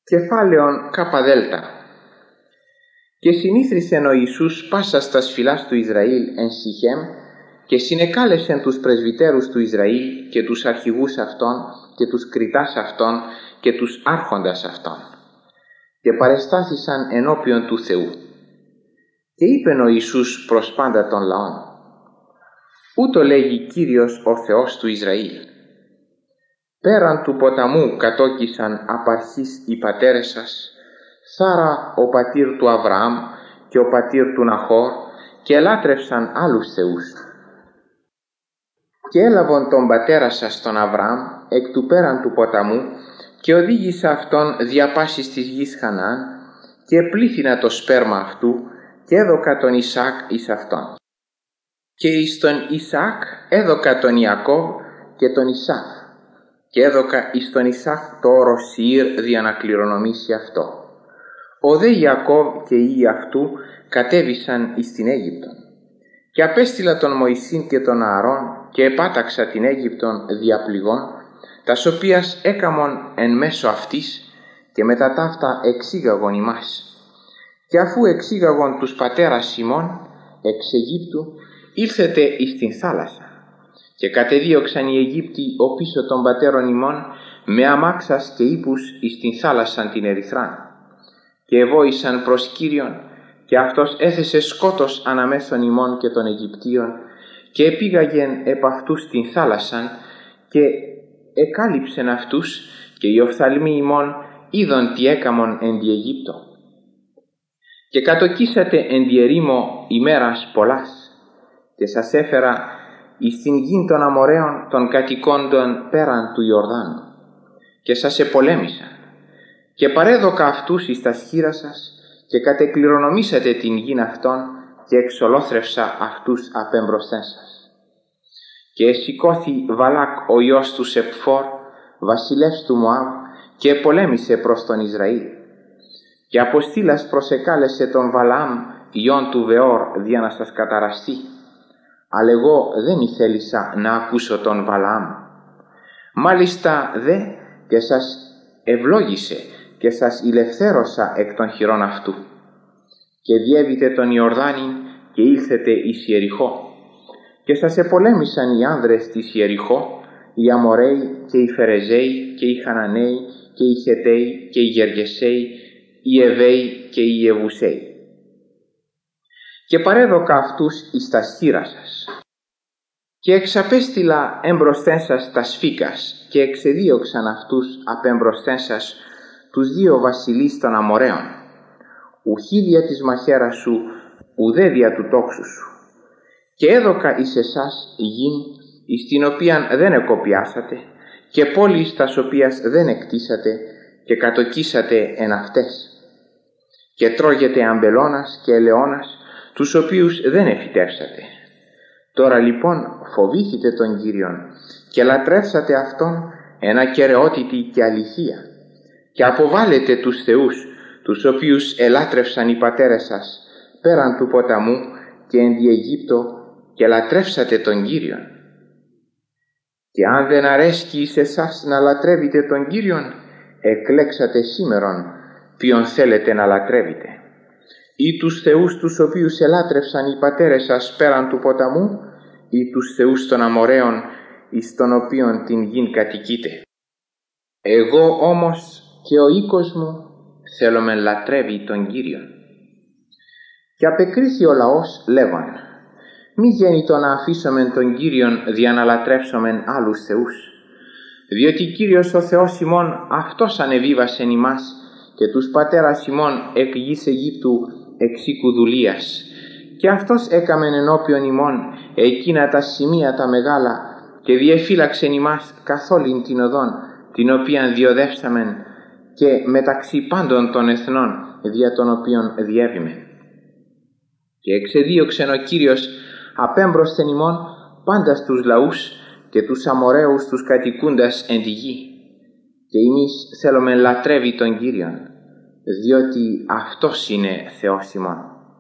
Κεφάλαιον Καπαδέλτα. Και συνήθρισεν ο Ιησούς πάσας τας φυλάς του Ισραήλ εν Σιχέμ και συνεκάλεσεν τους πρεσβυτέρους του Ισραήλ και τους αρχηγούς αυτών και τους κριτάς αυτών και τους άρχοντας αυτών και παρεστάθησαν ενώπιον του Θεού. Και είπεν ο Ιησούς προς πάντα των λαών: ούτω λέγει Κύριος ο Θεός του Ισραήλ. Πέραν του ποταμού κατόκισαν απ' αρχής οι πατέρες σας, Σάρα ο πατήρ του Αβραάμ και ο πατήρ του Ναχώρ, και ελάτρευσαν άλλους θεούς. Και έλαβον τον πατέρα σας τον Αβραάμ εκ του πέραν του ποταμού και οδήγησα αυτόν δια πάσης της γης Χαναάν και επλήθυνα το σπέρμα αυτού και έδωκα τον Ισαάκ εις αυτόν. Και εις τον Ισαάκ έδωκα τον Ιακώβ και τον Ισαύ και έδωκα εις τον Ισαύ το όρος Σηήρ δια να κληρονομήσει αυτό. Ο δε Ιακώβ και οι υιοί αυτού κατέβησαν εις την Αίγυπτον. Και απέστειλα τον Μωυσήν και τον Ααρών και επάταξα την Αίγυπτον δια πληγών, τας οποίας έκαμον εν μέσω αυτής, και μετά ταύτα εξήγαγον ημάς. Και αφού εξήγαγον τους πατέρας ημών εξ Αιγύπτου, ήλθετε εις την θάλασσα. Και κατεδίωξαν οι Αιγύπτιοι οπίσω των πατέρων ημών με αμάξας και ύπους εις την θάλασσαν την Ερυθράν. Και εβόησαν προς Κύριον, και αυτός έθεσε σκότος αναμέσων ημών και των Αιγυπτίων, και επήγαγεν επ' αυτούς την θάλασσαν, και εκάλυψεν αυτούς, και οι οφθαλμοί ημών είδον τι έκαμον εν τη Αιγύπτο. Και κατοκίσατε εν τη ερήμο ημέρας πολλάς, και σας έφερα εις την γην των Αμοραίων των κατοικώντων πέραν του Ιορδάνου, και σας επολέμησαν. Και παρέδωκα αυτούς εις τας χείρα σας, και κατεκληρονομήσατε την γην αυτών, και εξολόθρευσα αυτούς απέμπροσθέν σας. Και εσηκώθη Βαλάκ ο ιός του Σεπφόρ, βασιλεύς του Μωάβ, και επολέμησε προς τον Ισραήλ. Και αποστήλας προσεκάλεσε τον Βαλαάμ ιόν του Βεόρ δια να σας καταραστεί. Αλλά εγώ δεν ηθέλησα να ακούσω τον Βαλαάμ. Μάλιστα δε και σας ευλόγησε και σας ηλευθέρωσα εκ των χειρών αυτού. Και διέβητε τον Ιορδάνην και ήλθετε εις Ιεριχώ. Και σας επολέμησαν οι άνδρες της Ιεριχώ, οι Αμοραίοι και οι Φερεζαίοι και οι Χαναναίοι και οι Χεταίοι και οι Γεργεσαίοι, οι Εβαίοι και οι Ιεβουσαίοι. Και παρέδωκα αυτούς εις τας χείρα σας. Και εξαπέστειλα εμπροσθέν σας τας φύκας, και εξεδίωξαν αυτούς απέμπροσθέν σας τους δύο βασιλείς των Αμοραίων, ουχή δια της μαχαίρας σου, ουδέ δια του τόξου σου. Και έδωκα εις εσάς γην, εις την οποίαν δεν εκοπιάσατε, και πόλεις τας οποίας δεν εκτίσατε, και κατοκίσατε εν αυτές. Και τρώγετε αμπελώνας και ελαιώνας, τους οποίους δεν εφυτεύσατε. Τώρα λοιπόν φοβήθητε τον Κύριον, και λατρεύσατε Αυτόν εν ακεραιότητη και αληθεία, και αποβάλλετε τους θεούς, τους οποίους ελάτρευσαν οι πατέρες σας πέραν του ποταμού και εν τη Αιγύπτο, και λατρεύσατε τον Κύριον. Και αν δεν αρέσκει εις εσάς να λατρεύετε τον Κύριον, εκλέξατε σήμερον ποιον θέλετε να λατρεύετε. Ή τους θεούς τους οποίους ελάτρευσαν οι πατέρες σας πέραν του ποταμού, ή τους θεούς των Αμοραίων εις των οποίων την γην κατοικείτε. Εγώ όμως και ο οίκος μου θέλομεν λατρεύει τον Κύριον. Και απεκρίθη ο λαός λέγον: μη γέννητο να αφήσομεν τον Κύριον δια να λατρεύσομεν άλλους θεούς. Διότι Κύριος ο Θεός ημών Αυτός ανεβίβασεν ημάς και τους πατέρας ημών εκ γης Αιγύπτου εξ οίκου δουλείας, και Αυτός έκαμεν ενώπιον ημών εκείνα τα σημεία τα μεγάλα, και διεφύλαξεν ημάς καθ' όλην την οδόν την οποίαν διοδεύσαμεν, και μεταξύ πάντων των εθνών δια των οποίων διέβημεν. Και εξεδίωξεν ο Κύριος απέμπροσθεν ημών πάντας τους λαούς και τους Αμοραίους τους κατοικούντας εν τη γη. Και εμείς θέλομεν λατρεύει τον Κύριον, διότι Αυτός είναι Θεός ημών.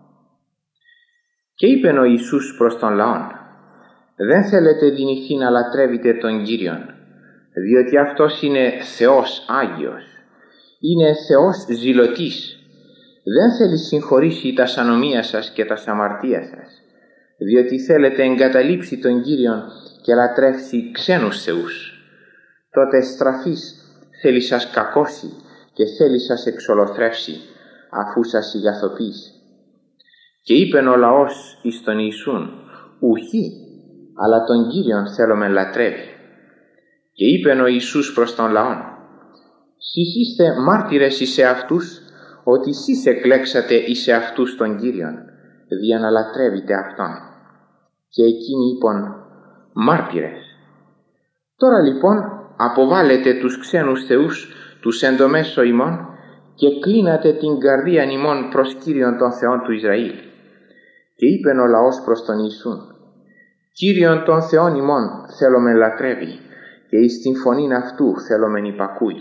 Και είπεν ο Ιησούς προς τον λαόν: δεν θέλετε δυνηθεί να λατρεύετε τον Κύριον, διότι Αυτός είναι Θεός Άγιος. είναι Θεός ζηλωτής. Δεν θέλει συγχωρήσει τα ανομία σας και τα αμαρτία σας, διότι θέλετε εγκαταλείψει τον Κύριον και λατρεύσει ξένους θεούς. Τότε στραφής θέλει σας κακώσει και θέλει σας εξολοθρεύσει, αφού σας ηγαθοποιήσει. Και είπεν ο λαός εις τον Ιησούν, ουχή, αλλά τον Κύριον θέλομεν λατρεύει. Και είπεν ο Ιησούς προς τον λαόν, σεις είστε μάρτυρες εις εαυτούς, ότι σεις εκλέξατε εις εαυτούς τον Κύριον, δια να λατρεύετε Αυτόν. Και εκείνοι είπαν, μάρτυρες. Τώρα λοιπόν αποβάλλετε τους ξένους θεούς, τους εντομέσω ημών, και κλείνατε την καρδίαν ημών προς Κύριον των Θεών του Ισραήλ. Και είπεν ο λαός προς τον Ιησούν, Κύριον των Θεών ημών θέλομεν λατρεύει, και εις την φωνήν αυτού θέλομεν υπακούει.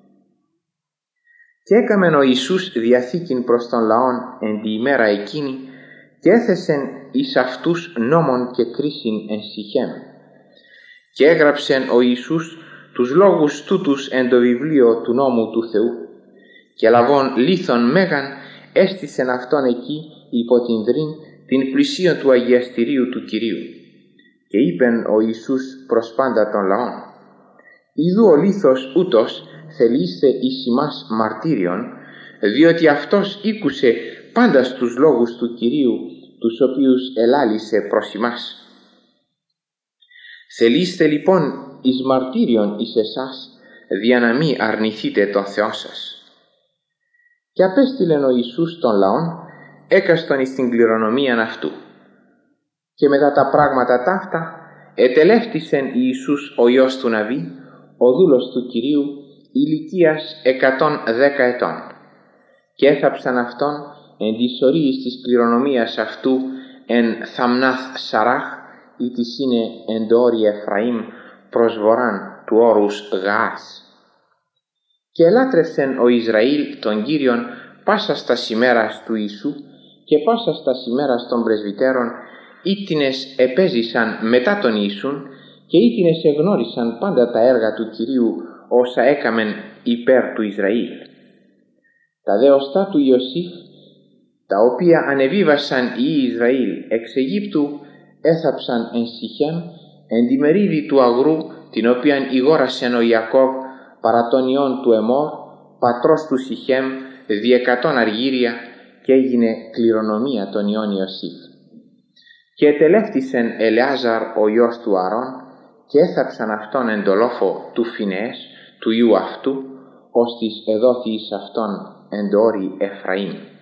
Και έκαμεν ο Ιησούς διαθήκην προς τον λαόν εν τη ημέρα εκείνη, και έθεσεν εις αυτούς νόμον και κρίσιν εν Σιχέμ. Και έγραψεν ο Ιησούς τους λόγους τούτους εν το βιβλίο του νόμου του Θεού, και λαβών λίθον μέγαν έστησεν αυτόν εκεί υπό την δρύν την πλησίον του αγιαστηρίου του Κυρίου. Και είπεν ο Ιησούς προς πάντα των λαών, ιδού ο λίθος ούτος θελείστε εις ημάς μαρτύριον, διότι αυτός ήκουσε πάντα στους λόγους του Κυρίου, τους οποίους ελάλησε προς ημάς. Θελείστε λοιπόν εις μαρτύριον εις εσάς, δια να μη αρνηθείτε τον Θεό σας. Και απέστειλεν ο Ιησούς των λαών, έκαστον εις την κληρονομίαν αυτού. Και μετά τα πράγματα ταύτα, ετελεύτησεν Ιησούς ο Υιός του Ναβί, ο δούλος του Κυρίου, ηλικίας 110 ετών. Και έθαψαν αυτόν εν της ορίης της κληρονομίας αυτού εν Θαμνάθ Σαράχ, ή της είναι εν το όρι Εφραήμ προς βορράν του όρους Γαάς. Και ελάτρευσεν ο Ισραήλ τον Κύριον πάσα στα ημέρας του Ιησού και πάσα στα ημέρας των πρεσβυτέρων, ήτινες επέζησαν μετά τον Ιησούν και ήτινες εγνώρισαν πάντα τα έργα του Κυρίου όσα έκαμεν υπέρ του Ισραήλ. Τα δε οστά του Ιωσήφ, τα οποία ανεβίβασαν οι Ισραήλ εξ Αιγύπτου, έθαψαν εν Σιχέμ εν τη μερίδη του αγρού, την οποίαν ηγόρασεν ο Ιακώβ παρά των ιών του Εμόρ, πατρός του Σιχέμ, δι' 100 αργύρια, και έγινε κληρονομία των ιών Ιωσήφ. Και ετελεύτησεν Ελεάζαρ ο Υιός του Αρών, και έθαψαν αυτόν εν το λόφο του Φινεές, του Υιού αυτού, ώστις εδόθη εις αυτόν εν το όρι Εφραήμ.